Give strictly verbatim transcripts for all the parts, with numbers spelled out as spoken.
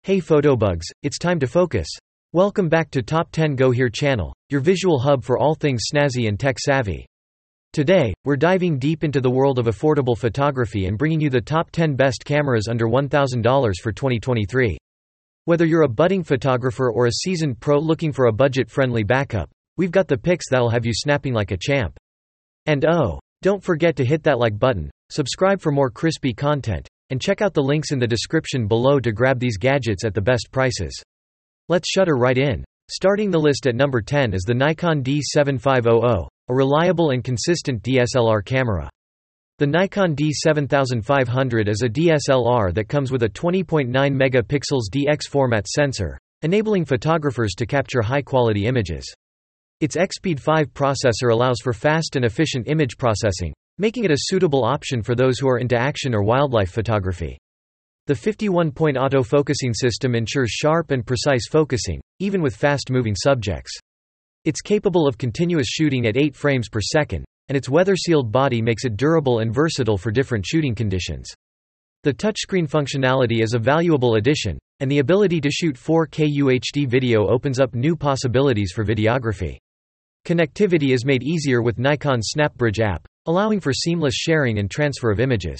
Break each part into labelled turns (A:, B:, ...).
A: Hey photobugs, it's time to focus. Welcome back to Top ten Go Here channel, your visual hub for all things snazzy and tech savvy. Today, we're diving deep into the world of affordable photography and bringing you the top ten best cameras under one thousand dollars for twenty twenty-three. Whether you're a budding photographer or a seasoned pro looking for a budget-friendly backup, we've got the picks that'll have you snapping like a champ. And oh, don't forget to hit that like button, subscribe for more crispy content, and check out the links in the description below to grab these gadgets at the best prices. Let's shudder right in. Starting the list at number ten is the Nikon D seven five hundred, a reliable and consistent D S L R camera. The Nikon D seven five hundred is a D S L R that comes with a twenty point nine megapixels D X format sensor, enabling photographers to capture high-quality images. Its X P E D five processor allows for fast and efficient image processing, making it a suitable option for those who are into action or wildlife photography. The fifty-one point auto-focusing system ensures sharp and precise focusing, even with fast-moving subjects. It's capable of continuous shooting at eight frames per second, and its weather-sealed body makes it durable and versatile for different shooting conditions. The touchscreen functionality is a valuable addition, and the ability to shoot four K U H D video opens up new possibilities for videography. Connectivity is made easier with Nikon's SnapBridge app, allowing for seamless sharing and transfer of images.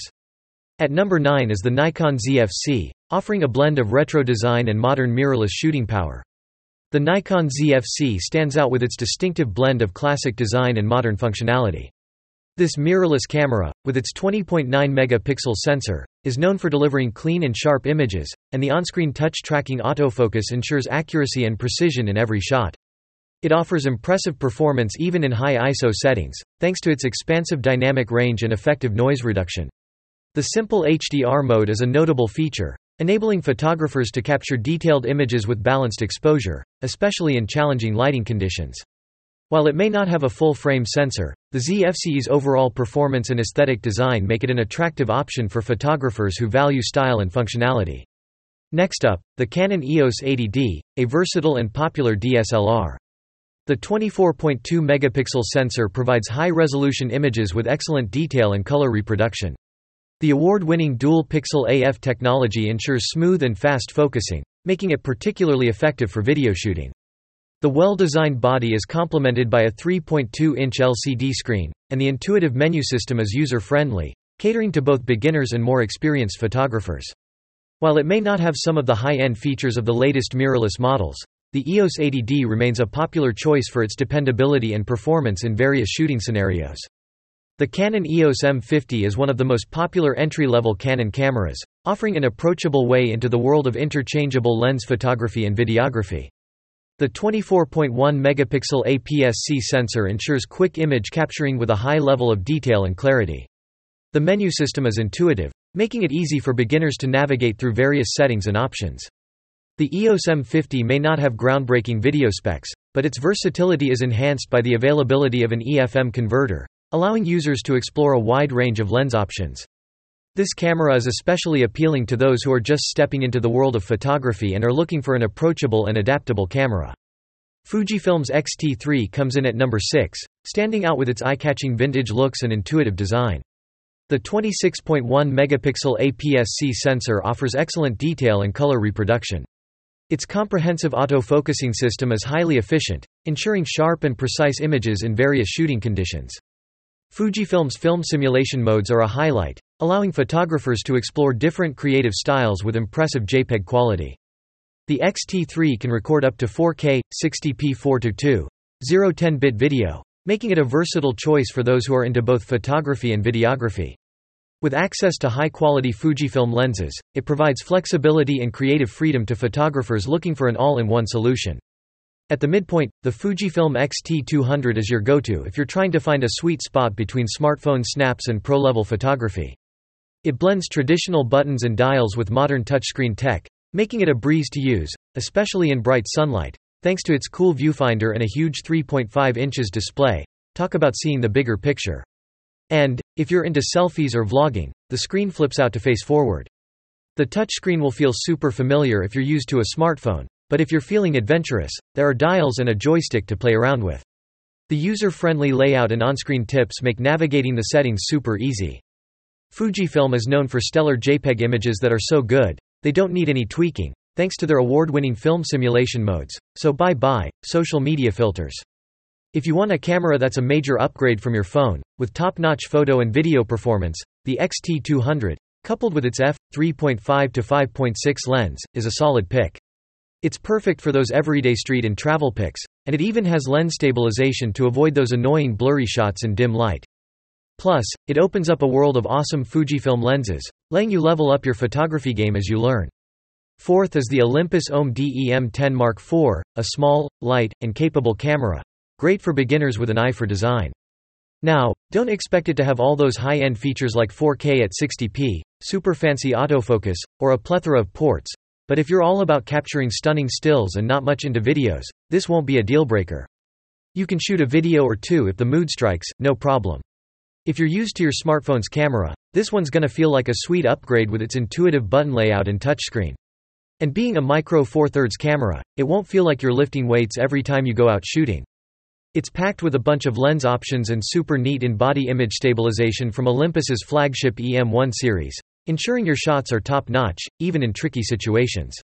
A: At number nine is the Nikon Z F C, offering a blend of retro design and modern mirrorless shooting power. The Nikon Z F C stands out with its distinctive blend of classic design and modern functionality. This mirrorless camera, with its twenty point nine megapixel sensor, is known for delivering clean and sharp images, and the on-screen touch-tracking autofocus ensures accuracy and precision in every shot. It offers impressive performance even in high I S O settings, thanks to its expansive dynamic range and effective noise reduction. The simple H D R mode is a notable feature, enabling photographers to capture detailed images with balanced exposure, especially in challenging lighting conditions. While it may not have a full-frame sensor, the Z F C's overall performance and aesthetic design make it an attractive option for photographers who value style and functionality. Next up, the Canon E O S eighty D, a versatile and popular D S L R. The twenty-four point two megapixel sensor provides high-resolution images with excellent detail and color reproduction. The award-winning dual-pixel A F technology ensures smooth and fast focusing, making it particularly effective for video shooting. The well-designed body is complemented by a three point two inch L C D screen, and the intuitive menu system is user-friendly, catering to both beginners and more experienced photographers. While it may not have some of the high-end features of the latest mirrorless models, the E O S eighty D remains a popular choice for its dependability and performance in various shooting scenarios. The Canon E O S M fifty is one of the most popular entry-level Canon cameras, offering an approachable way into the world of interchangeable lens photography and videography. The twenty-four point one megapixel A P S C sensor ensures quick image capturing with a high level of detail and clarity. The menu system is intuitive, making it easy for beginners to navigate through various settings and options. The E O S M fifty may not have groundbreaking video specs, but its versatility is enhanced by the availability of an E F M converter, allowing users to explore a wide range of lens options. This camera is especially appealing to those who are just stepping into the world of photography and are looking for an approachable and adaptable camera. Fujifilm's X T three comes in at number six, standing out with its eye-catching vintage looks and intuitive design. The twenty-six point one megapixel A P S C sensor offers excellent detail and color reproduction. Its comprehensive auto-focusing system is highly efficient, ensuring sharp and precise images in various shooting conditions. Fujifilm's film simulation modes are a highlight, allowing photographers to explore different creative styles with impressive JPEG quality. The X T three can record up to four K, sixty p four to two point oh ten bit video, making it a versatile choice for those who are into both photography and videography. With access to high-quality Fujifilm lenses, it provides flexibility and creative freedom to photographers looking for an all-in-one solution. At the midpoint, the Fujifilm X T two hundred is your go-to if you're trying to find a sweet spot between smartphone snaps and pro-level photography. It blends traditional buttons and dials with modern touchscreen tech, making it a breeze to use, especially in bright sunlight, thanks to its cool viewfinder and a huge three point five inches display. Talk about seeing the bigger picture. And, if you're into selfies or vlogging, the screen flips out to face forward. The touchscreen will feel super familiar if you're used to a smartphone, but if you're feeling adventurous, there are dials and a joystick to play around with. The user-friendly layout and on-screen tips make navigating the settings super easy. Fujifilm is known for stellar JPEG images that are so good, they don't need any tweaking, thanks to their award-winning film simulation modes, so bye-bye, social media filters. If you want a camera that's a major upgrade from your phone, with top-notch photo and video performance, the X T two hundred, coupled with its f three point five to five point six lens, is a solid pick. It's perfect for those everyday street and travel pics, and it even has lens stabilization to avoid those annoying blurry shots in dim light. Plus, it opens up a world of awesome Fujifilm lenses, letting you level up your photography game as you learn. Fourth is the Olympus O M D E M ten Mark four, a small, light, and capable camera. Great for beginners with an eye for design. Now, don't expect it to have all those high-end features like four K at sixty p, super fancy autofocus, or a plethora of ports, but if you're all about capturing stunning stills and not much into videos, this won't be a deal-breaker. You can shoot a video or two if the mood strikes, no problem. If you're used to your smartphone's camera, this one's gonna feel like a sweet upgrade with its intuitive button layout and touchscreen. And being a micro four thirds camera, it won't feel like you're lifting weights every time you go out shooting. It's packed with a bunch of lens options and super neat in-body image stabilization from Olympus's flagship E M one series, ensuring your shots are top-notch, even in tricky situations.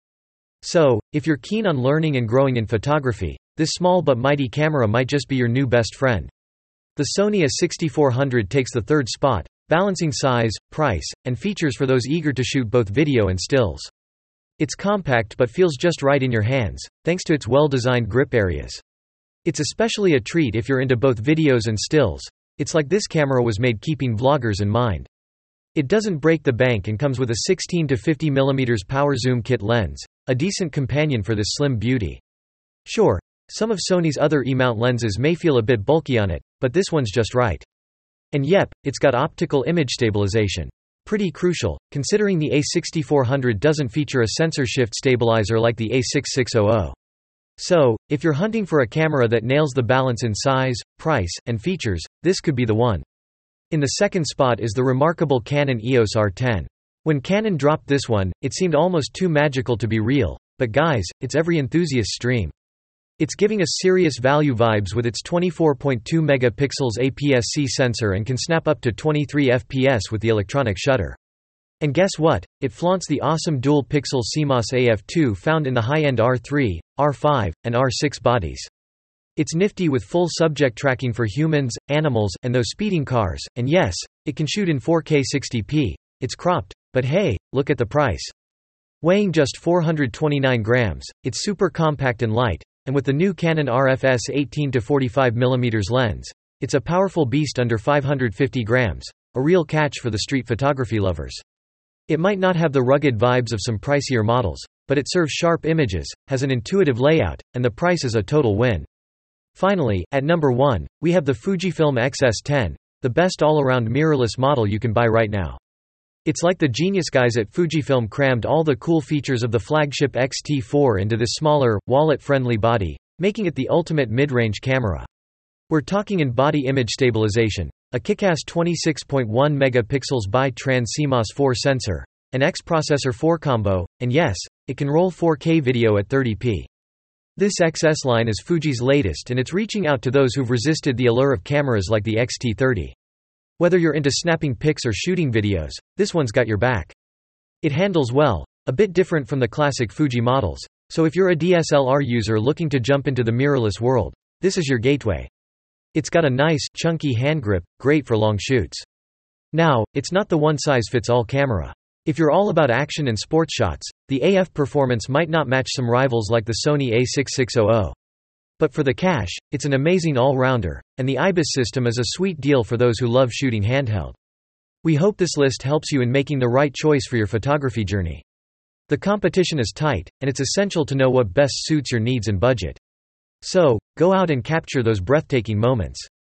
A: So, if you're keen on learning and growing in photography, this small but mighty camera might just be your new best friend. The Sony A sixty-four hundred takes the third spot, balancing size, price, and features for those eager to shoot both video and stills. It's compact but feels just right in your hands, thanks to its well-designed grip areas. It's especially a treat if you're into both videos and stills. It's like this camera was made keeping vloggers in mind. It doesn't break the bank and comes with a sixteen to fifty millimeter power zoom kit lens, a decent companion for this slim beauty. Sure, some of Sony's other E-mount lenses may feel a bit bulky on it, but this one's just right. And yep, it's got optical image stabilization. Pretty crucial, considering the A sixty-four hundred doesn't feature a sensor shift stabilizer like the A sixty-six hundred. So, if you're hunting for a camera that nails the balance in size, price, and features, this could be the one. In the second spot is the remarkable Canon E O S R ten. When Canon dropped this one, it seemed almost too magical to be real, but guys, it's every enthusiast's dream. It's giving us serious value vibes with its twenty-four point two megapixels A P S C sensor and can snap up to twenty-three F P S with the electronic shutter. And guess what? It flaunts the awesome dual-pixel C M O S A F two found in the high-end R three, R five, and R six bodies. It's nifty with full subject tracking for humans, animals, and those speeding cars, and yes, it can shoot in four K sixty p. It's cropped, but hey, look at the price. Weighing just four hundred twenty-nine grams, it's super compact and light, and with the new Canon R F S eighteen to forty-five millimeter lens, it's a powerful beast under five hundred fifty grams, a real catch for the street photography lovers. It might not have the rugged vibes of some pricier models, but it serves sharp images, has an intuitive layout, and the price is a total win. Finally, at number one, we have the Fujifilm X S ten, the best all-around mirrorless model you can buy right now. It's like the genius guys at Fujifilm crammed all the cool features of the flagship X T four into this smaller, wallet-friendly body, making it the ultimate mid-range camera. We're talking in-body image stabilization, a kick-ass twenty-six point one megapixels bi-trans C M O S four sensor, an X processor four combo, and yes, it can roll four K video at thirty p. This X S line is Fuji's latest and it's reaching out to those who've resisted the allure of cameras like the X T thirty. Whether you're into snapping pics or shooting videos, this one's got your back. It handles well, a bit different from the classic Fuji models, so if you're a D S L R user looking to jump into the mirrorless world, this is your gateway. It's got a nice, chunky hand grip, great for long shoots. Now, it's not the one-size-fits-all camera. If you're all about action and sports shots, the A F performance might not match some rivals like the Sony A sixty-six hundred. But for the cash, it's an amazing all-rounder, and the IBIS system is a sweet deal for those who love shooting handheld. We hope this list helps you in making the right choice for your photography journey. The competition is tight, and it's essential to know what best suits your needs and budget. So, go out and capture those breathtaking moments.